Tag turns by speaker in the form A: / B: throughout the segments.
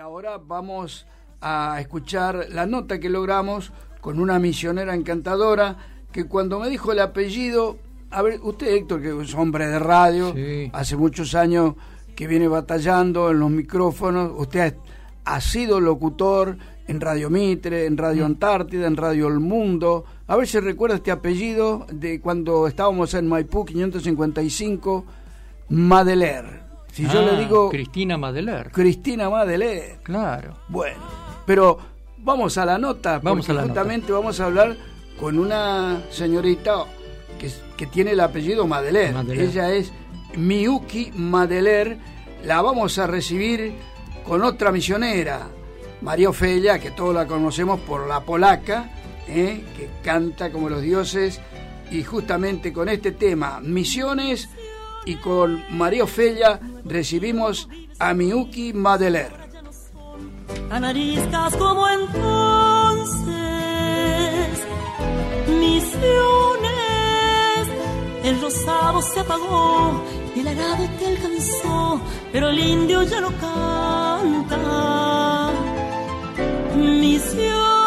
A: ahora vamos a escuchar la nota que logramos con una misionera encantadora que cuando me dijo el apellido, a ver, usted Héctor, que es hombre de radio, sí, hace muchos años que viene batallando en los micrófonos, usted ha sido locutor en Radio Mitre, en Radio Antártida, en Radio El Mundo. A ver si recuerda este apellido de cuando estábamos en Maipú 555, Madeler. Si yo le digo...
B: Cristina Madeler.
A: Cristina Madeler.
B: Claro.
A: Bueno, pero vamos a la nota, porque justamente vamos a hablar con una señorita que tiene el apellido Madeler. Ella es Miyuki Madeler. La vamos a recibir con otra misionera, María Ofelia, que todos la conocemos por La Polaca, que canta como los dioses, y justamente con este tema, Misiones, y con María Ofelia recibimos a Miyuki Madeler.
C: Anariscas como entonces, misiones, el rosado se apagó, el arado te alcanzó, pero el indio ya no canta. Misiones,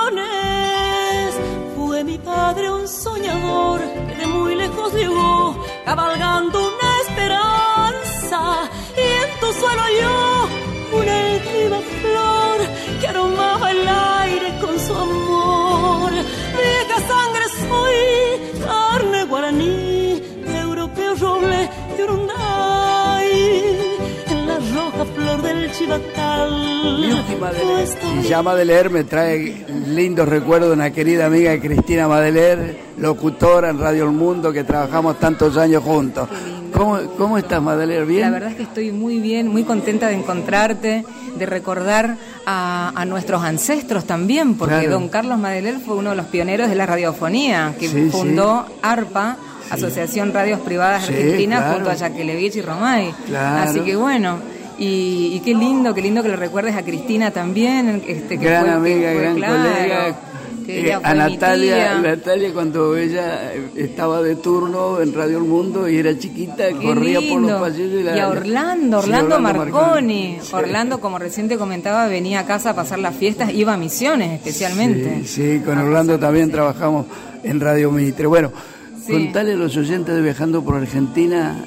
C: fue mi padre un soñador que de muy lejos llegó, cabalgando una esperanza, y en tu suelo halló una última flor que aromaba el aire con su amor. Vieja sangre soy, carne guaraní, europeo roble de Urunday, en la roja flor del chivatal.
A: Y ya Madeler me trae lindos recuerdos de una querida amiga, Cristina Madeler, locutora en Radio El Mundo, que trabajamos tantos años juntos. ¿Cómo estás, Madeler? ¿Bien?
D: La verdad es que estoy muy bien, muy contenta de encontrarte, de recordar a nuestros ancestros también, porque claro, don Carlos Madeler fue uno de los pioneros de la radiofonía, que fundó ARPA, Asociación Radios Privadas Argentinas, claro, junto a Yakelevich y Romay. Claro. Así que bueno, y qué lindo que le recuerdes a Cristina también. Que
A: gran
D: fue,
A: amiga, gran colega. A Natalia cuando ella estaba de turno en Radio El Mundo y era chiquita, qué corría lindo por los pasillos.
D: Y a Orlando Marconi. Orlando, como recién te comentaba, venía a casa a pasar las fiestas, iba a Misiones especialmente.
A: Sí, con Orlando también trabajamos en Radio Mitre. Bueno, contale a los oyentes de Viajando por Argentina,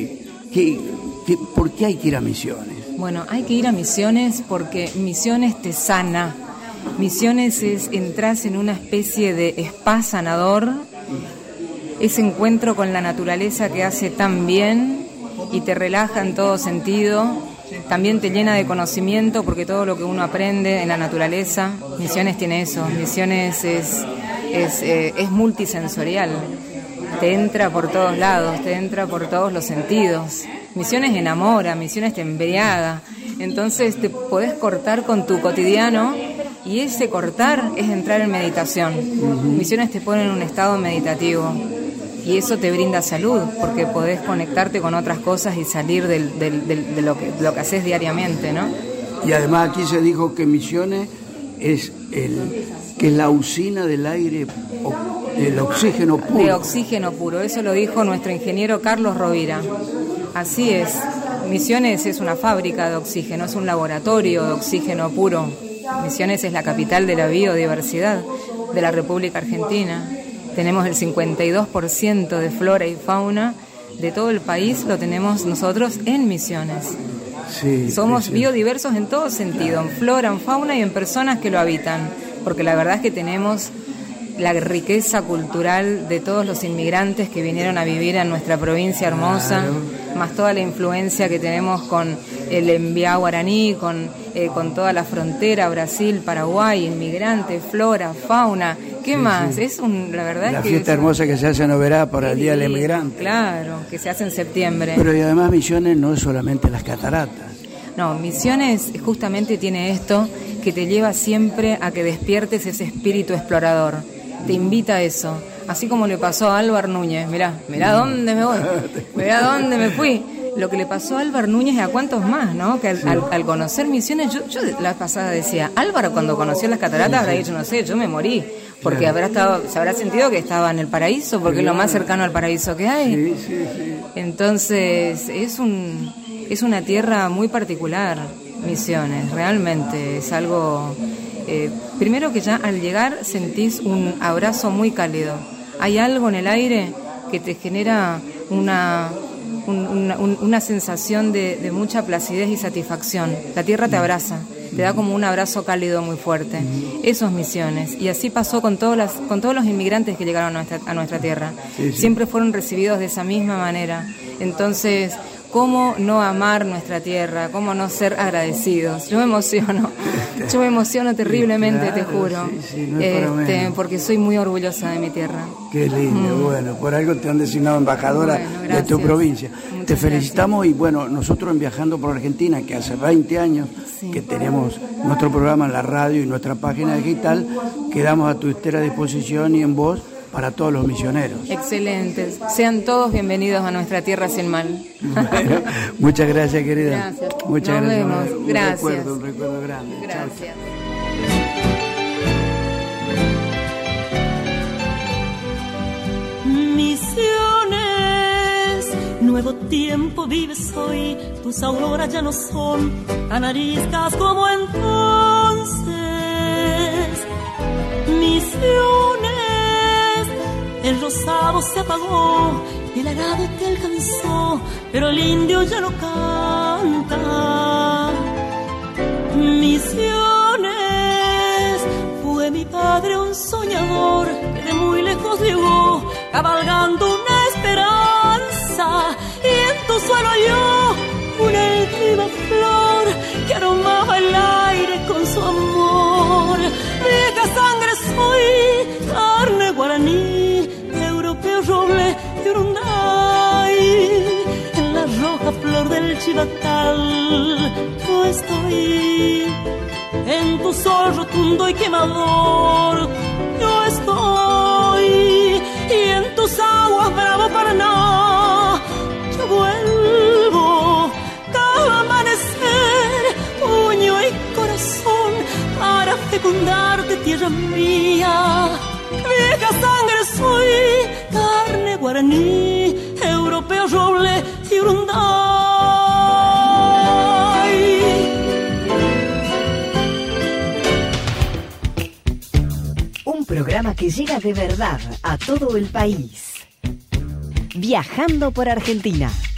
A: ¿por qué hay que ir a Misiones?
D: Bueno, hay que ir a Misiones porque Misiones te sana. Misiones entras en una especie de spa sanador, ese encuentro con la naturaleza que hace tan bien y te relaja en todo sentido, también te llena de conocimiento porque todo lo que uno aprende en la naturaleza, Misiones tiene eso, Misiones es multisensorial, te entra por todos lados, te entra por todos los sentidos, Misiones enamora, Misiones te embriaga, entonces te podés cortar con tu cotidiano. Y ese cortar es entrar en meditación. Misiones te pone en un estado meditativo y eso te brinda salud porque podés conectarte con otras cosas y salir de lo que haces diariamente, ¿no?
A: Y además aquí se dijo que Misiones es la usina del aire, del oxígeno puro.
D: De oxígeno puro, eso lo dijo nuestro ingeniero Carlos Rovira. Así es, Misiones es una fábrica de oxígeno, es un laboratorio de oxígeno puro. Misiones es la capital de la biodiversidad de la República Argentina. Tenemos el 52% de flora y fauna de todo el país, lo tenemos nosotros en Misiones. Somos biodiversos en todo sentido, en flora, en fauna y en personas que lo habitan, porque la verdad es que tenemos la riqueza cultural de todos los inmigrantes que vinieron a vivir en nuestra provincia hermosa, más toda la influencia que tenemos con el enviá guaraní, con toda la frontera, Brasil, Paraguay, inmigrantes, flora, fauna, ¿qué más? La verdad
A: la
D: es que
A: fiesta hermosa que se hace en Oberá por el Día del Inmigrante.
D: Claro, que se hace en septiembre.
A: Pero y además Misiones no es solamente las cataratas.
D: No, Misiones justamente tiene esto que te lleva siempre a que despiertes ese espíritu explorador. Te invita a eso, así como le pasó a Álvar Núñez. Mirá dónde me voy, mirá dónde me fui. Lo que le pasó a Álvar Núñez y a cuántos más, ¿no? Que al conocer Misiones, yo la pasada decía, Álvaro cuando conoció las cataratas habrá dicho, no sé, yo me morí, porque se habrá sentido que estaba en el paraíso, porque es lo más cercano al paraíso que hay. Entonces, es una tierra muy particular. Misiones, realmente es algo... primero que ya al llegar sentís un abrazo muy cálido. Hay algo en el aire que te genera una sensación de mucha placidez y satisfacción. La tierra te abraza, te da como un abrazo cálido muy fuerte. Eso es Misiones. Y así pasó con todos los inmigrantes que llegaron a nuestra tierra. Sí. Siempre fueron recibidos de esa misma manera. Entonces, ¿cómo no amar nuestra tierra? ¿Cómo no ser agradecidos? Yo me emociono terriblemente, sí, claro, te juro,
A: sí, no es
D: porque soy muy orgullosa de mi tierra.
A: Qué lindo, bueno, por algo te han designado embajadora de tu provincia. Te felicitamos y bueno, nosotros en Viajando por Argentina, que hace 20 años que tenemos nuestro programa en la radio y nuestra página digital, quedamos a tu entera disposición y en voz para todos los misioneros.
D: Excelentes. Sean todos bienvenidos a nuestra tierra sin mal.
A: Bueno, muchas gracias, querida.
D: Gracias.
A: Muchas
D: Nos
A: gracias.
D: Vemos. Gracias.
A: Un recuerdo grande.
D: Gracias.
C: Misiones, nuevo tiempo vives hoy, tus auroras ya no son tan ariscas como entonces. Misiones, el rosado se apagó, el arado te alcanzó, pero el indio ya no canta. Misiones, fue mi padre un soñador que de muy lejos llegó, cabalgando una esperanza, y en tu suelo halló una última flor que aromaba el aire con su amor. Vieja sangre soy, carne guaraní, europeo roble y urunday. En la roja flor del chivatal yo estoy, en tu sol rotundo y quemador yo estoy, y en tus aguas bravo Paraná yo vuelvo cada amanecer, puño y corazón para fecundarte, tierra mía. Vieja sangre soy, carne guaraní, europeo roble y urunday.
B: Un programa que llega de verdad a todo el país. Viajando por Argentina.